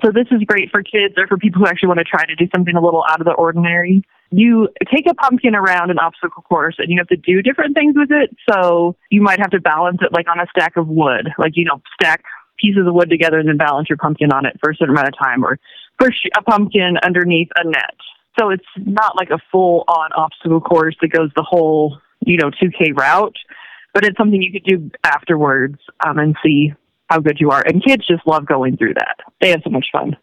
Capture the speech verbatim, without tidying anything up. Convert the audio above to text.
So this is great for kids or for people who actually want to try to do something a little out of the ordinary. You take a pumpkin around an obstacle course and you have to do different things with it. So you might have to balance it like on a stack of wood, like, you know, stack pieces of wood together and then balance your pumpkin on it for a certain amount of time, or push a pumpkin underneath a net. So it's not like a full-on obstacle course that goes the whole, you know, two K route, but it's something you could do afterwards um, and see how good you are. And kids just love going through that. They have so much fun.